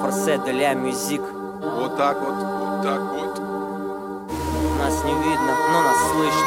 Форсе де ля мюзик. Вот так вот, вот так вот. Нас не видно, но нас слышно.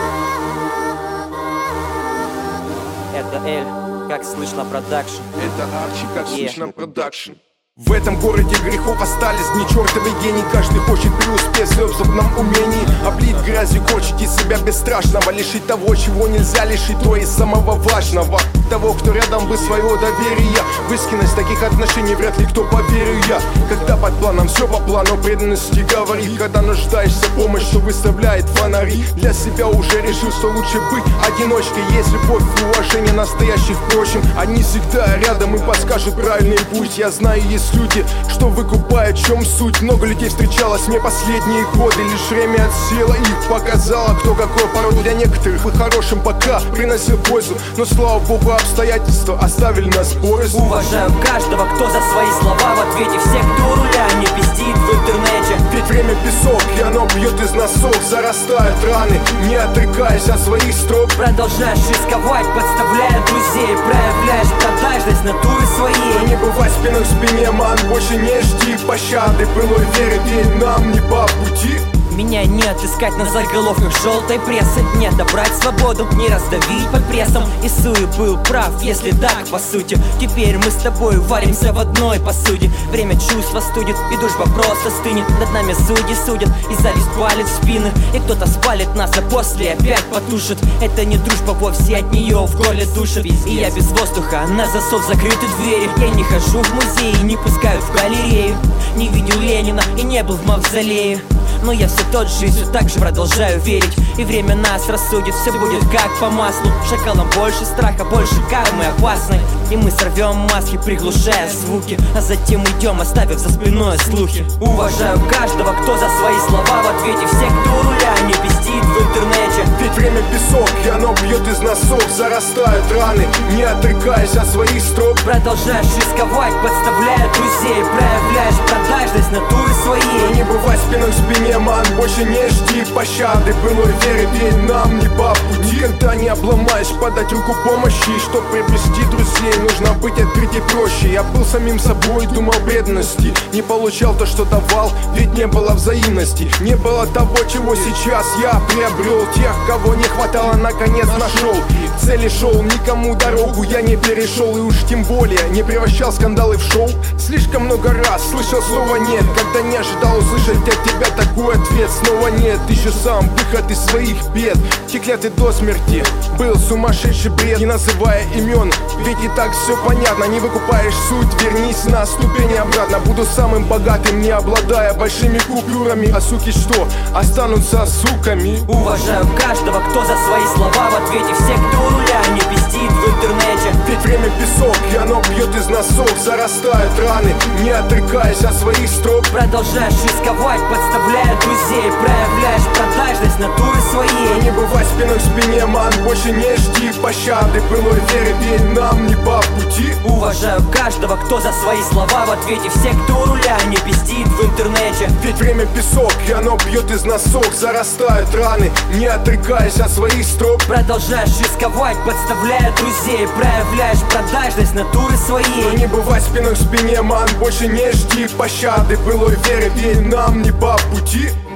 Это Эль, как слышно продакшн. Это Арчи, как слышно продакшн. В этом городе грехов остались дни, чертовый гений. Каждый хочет преуспеть в собственном умении. Облить грязью, корчить из себя бесстрашного. Лишить того, чего нельзя лишить, то есть самого важного. Того, кто рядом, без своего доверия. В искренность таких отношений вряд ли кто поверю я. Когда под планом все по плану преданности говорит. Когда нуждаешься в помощи, выставляет фонари. Для себя уже решил, что лучше быть одиночкой. Есть любовь и уважение настоящих, впрочем. Они всегда рядом и подскажут правильный путь. Я знаю, есть люди, что выкупают, в чем суть. Много людей встречалось мне последние годы. Лишь время отсело их, показало, кто какой. Порой для некоторых и хорошим пока приносил пользу. Но слава богу, обстоятельства оставили нас порознь. Уважаю каждого, кто за свои слова в ответе. Все, кто руля не пиздит в интернете. Ведь время песок, и оно бьет из носок. Зарастают раны, не отрекаясь от своих строк. Продолжаешь рисковать, подставляя друзей. Проявляешь продажность натуры своей. Но не бывать спиной к спине, ман, больше не жди пощады. Былой веры, ведь нам не по пути. Меня не отыскать на заголовках желтой прессы. Не отобрать свободу, не раздавить под прессом. И Суи был прав, если так по сути. Теперь мы с тобой варимся в одной посуде. Время чувства студит, и дружба просто стынет. Над нами судьи судят, и зависть палит в спины. И кто-то спалит нас, а после опять потушит. Это не дружба вовсе, от нее в горле душит. И я без воздуха, на засов закрыты двери. Я не хожу в музей, не пускают в галерею. Не видел Ленина и не был в мавзолее. Но я все тот же и все так же продолжаю верить. И время нас рассудит, все будет как по маслу. Шакалам больше страха, больше кармы опасной. И мы сорвем маски, приглушая звуки. А затем уйдем, оставив за спиной слухи. Уважаю каждого, кто за свои слова в ответе. Все, кто руля не пиздит в интернете. Ведь время песок, и оно бьет из носок. Зарастают раны, не отрекаясь от своих строк. Продолжаешь рисковать, подставляя друзей. Проявляешь продажность натуры своей. Но не бывать спиной к спине, ман, больше не жди пощады. Былой веры, ведь нам не по пути. Никогда не обломаешь, подать руку помощи. Чтоб приобрести друзей, нужно быть открыть и проще. Я был самим собой, думал преданности. Не получал то, что давал, ведь не было взаимности. Не было того, чего сейчас я приобрел. Тех, кого не хватало, наконец нашел. К цели шел, никому дорогу я не перешел. И уж тем более не превращал скандалы в шоу. Слишком много раз слышал слово нет, когда не ожидал услышать от тебя такой ответ. Снова нет, ищу сам выход из своих бед. Те клятвы до смерти, был сумасшедший бред. Не называя имен, ведь и так все понятно. Не выкупаешь суть, вернись на ступени обратно. Буду самым богатым, не обладая большими купюрами. А суки что, останутся суками. Уважаю каждого, кто за свои слова в ответе. Все, кто руля не пиздит в интернете. Ведь время песок, и оно бьет из носок. Зарастают раны, не отрекаясь от своих строк. Продолжаешь рисковать, подставляя друзей. Проявляешь продажность натуры своей. Но не бывать спиной к спине, ман, больше не жди пощады. Былой веры, ведь нам не по пути. Уважаю каждого, кто за свои слова в ответе. Все, кто руля не пиздит в интернете. Ведь время песок, и оно бьет из носок. Зарастают раны, не отрекаясь от своих строк. Продолжаешь рисковать, подставляя друзей. Проявляешь продажность натуры своей. Но не бывать спиной к спине, ман, больше не жди пощады. Былой веры, ведь нам не по пути.